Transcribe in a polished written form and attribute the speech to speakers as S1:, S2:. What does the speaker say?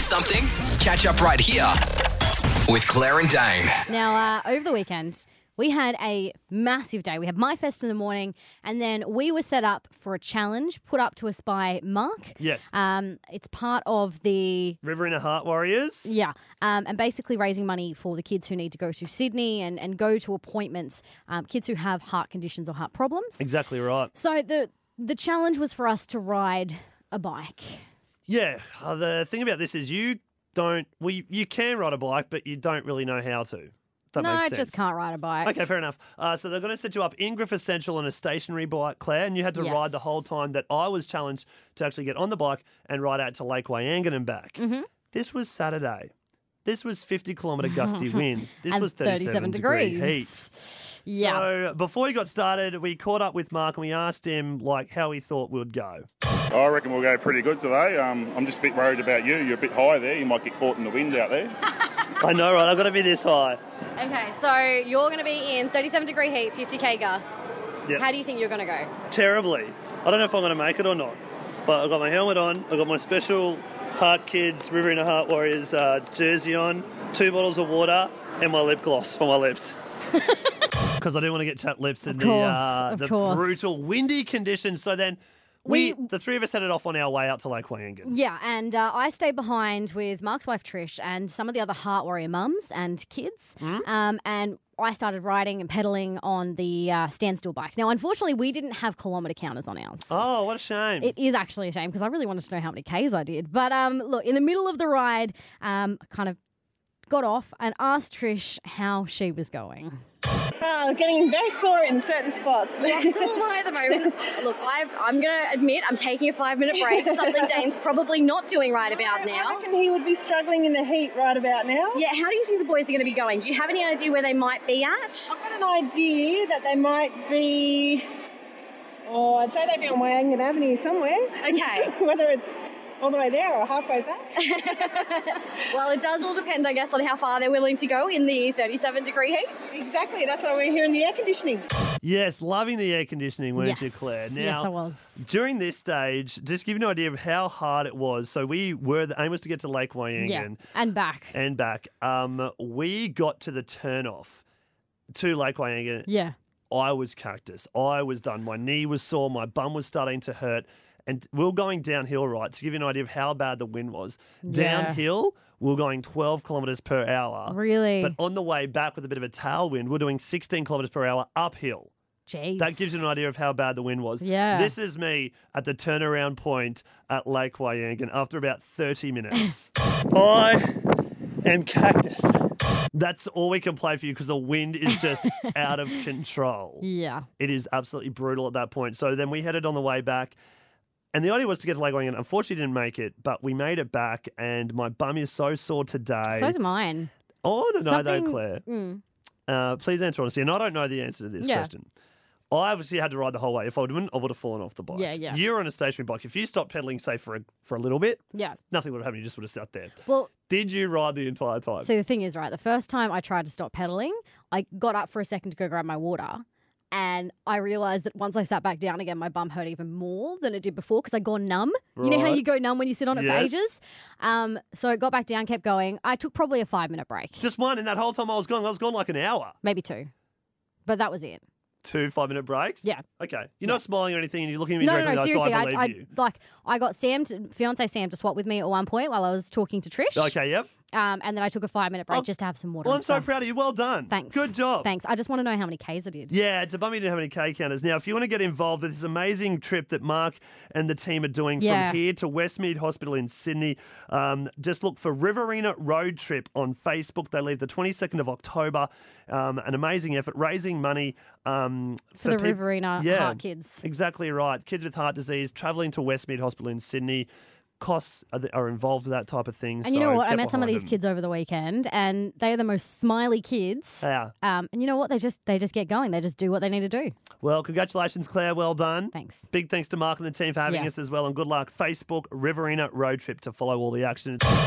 S1: missed something? Catch up right here with Claire and Dane.
S2: Now, over the weekend, we had a massive day. We had My Fest in the morning, and then we were set up for a challenge put up to us by Mark.
S3: Yes.
S2: It's part of the...
S3: Riverina Heart Warriors.
S2: Yeah, and basically raising money for the kids who need to go to Sydney and go to appointments, kids who have heart conditions or heart problems.
S3: Exactly right.
S2: So the challenge was for us to ride a bike.
S3: Yeah. The thing about this is you can ride a bike, but you don't really know how to. That
S2: No,
S3: makes
S2: I
S3: sense.
S2: just can't ride a bike.
S3: Okay, fair enough. So they're going to set you up in Griffith Central on a stationary bike, Claire, and you had to ride the whole time that I was challenged to actually get on the bike and ride out to Lake Wyangan and back.
S2: Mm-hmm.
S3: This was Saturday. This was 50-kilometre gusty winds. This
S2: And
S3: was 37 degree heat.
S2: Yeah.
S3: So before we got started, we caught up with Mark and we asked him how he thought we'd go.
S4: I reckon we'll go pretty good today. I'm just a bit worried about you. You're a bit high there. You might get caught in the wind out there.
S3: I know, right? I've got to be this high.
S2: Okay, so you're going to be in 37 degree heat, 50k gusts.
S3: Yep.
S2: How do you think you're going to go?
S3: Terribly. I don't know if I'm going to make it or not. But I've got my helmet on. I've got my special Heart Kids Riverina Heart Warriors jersey on, 2 bottles of water, and my lip gloss for my lips. Because I didn't want to get chapped lips in the brutal windy conditions. So then the three of us headed off on our way out to Lake Wyangan.
S2: Yeah, and I stayed behind with Mark's wife Trish and some of the other Heart Warrior mums and kids. And I started riding and pedaling on the standstill bikes. Now, unfortunately, we didn't have kilometre counters on ours.
S3: Oh, what a shame.
S2: It is actually a shame because I really wanted to know how many Ks I did. But look, in the middle of the ride, I kind of got off and asked Trish how she was going.
S5: I'm getting very sore in certain spots.
S2: Yeah, so am I at the moment. Look, I'm going to admit I'm taking a 5-minute break, something Dane's probably not doing right about now.
S5: I reckon he would be struggling in the heat right about now.
S2: Yeah, how do you think the boys are going to be going? Do you have any idea where they might be at?
S5: I've got an idea that they might be, I'd say they'd be on Wyangan Avenue somewhere.
S2: Okay.
S5: Whether it's all the way there or halfway back.
S2: Well, it does all depend, I guess, on how far they're willing to go in the 37 degree heat.
S5: Exactly, that's why we're here in the air conditioning.
S3: Yes, loving the air conditioning, weren't you, Claire? Now,
S2: yes, I was.
S3: During this stage, just to give you an idea of how hard it was, so the aim was to get to Lake Wyangan.
S2: Yeah, and back.
S3: And back. We got to the turn-off to Lake Wyangan.
S2: Yeah.
S3: I was cactus. I was done. My knee was sore. My bum was starting to hurt. And we were going downhill, right, to give you an idea of how bad the wind was.
S2: Yeah.
S3: Downhill, we were going 12 kilometres per hour.
S2: Really?
S3: But on the way back with a bit of a tailwind, we're doing 16 kilometres per hour uphill.
S2: Jeez.
S3: That gives you an idea of how bad the wind was.
S2: Yeah.
S3: This is me at the turnaround point at Lake Wyangan after about 30 minutes. I am cactus. That's all we can play for you because the wind is just out of control.
S2: Yeah.
S3: It is absolutely brutal at that point. So then we headed on the way back. And the idea was to get to Lake Wyangan. Unfortunately, didn't make it, but we made it back, and my bum is so sore today.
S2: So's mine.
S3: I want to know, though,
S2: Something-
S3: Claire. Please answer honestly. And I don't know the answer to this question. I obviously had to ride the whole way. If I wouldn't, I would have fallen off the bike.
S2: Yeah.
S3: You're on a stationary bike. If you stopped pedaling, say, for a little bit,
S2: Yeah.
S3: nothing would have happened. You just would have sat there.
S2: Well,
S3: Did you ride the entire time?
S2: so the thing is, right, the first time I tried to stop pedaling, I got up for a second to go grab my water. And I realised that once I sat back down again, my bum hurt even more than it did before because I gone numb. You know how you
S3: Right.
S2: go numb when you sit on it
S3: Yes.
S2: for ages? So I got back down, kept going. I took probably a 5-minute break,
S3: Just one, and that whole time I was gone like an hour.
S2: maybe 2. But that was it.
S3: 2 5-minute breaks?
S2: Yeah.
S3: Okay. You're not smiling or anything, and you're looking at me
S2: No,
S3: directly,
S2: seriously.
S3: so I believe you.
S2: I got fiance Sam to swap with me at one point while I was talking to Trish.
S3: Okay, yep.
S2: And then I took a 5-minute break
S3: Oh,
S2: just to have some water.
S3: Well, I'm
S2: and
S3: so
S2: stuff.
S3: proud of you. Well done.
S2: Thanks.
S3: Good job.
S2: Thanks. I just want to know how many Ks I did.
S3: Yeah, it's a bummer you didn't have any K counters. Now, if you want to get involved with this amazing trip that Mark and the team are doing from here to Westmead Hospital in Sydney, just look for Riverina Road Trip on Facebook. They leave the 22nd of October. An amazing effort, raising money
S2: For the Riverina Heart Kids.
S3: Exactly right. Kids with heart disease travelling to Westmead Hospital in Sydney. Costs are involved with that type of thing.
S2: And you know what? I
S3: get
S2: met some of
S3: behind
S2: these
S3: them.
S2: kids over the weekend, and they are the most smiley kids.
S3: Yeah.
S2: And you know what? They just get going. They just do what they need to do.
S3: Well, congratulations, Claire. Well done.
S2: Thanks.
S3: Big thanks to Mark and the team for having us as well. And good luck. Facebook, Riverina Road Trip to follow all the action.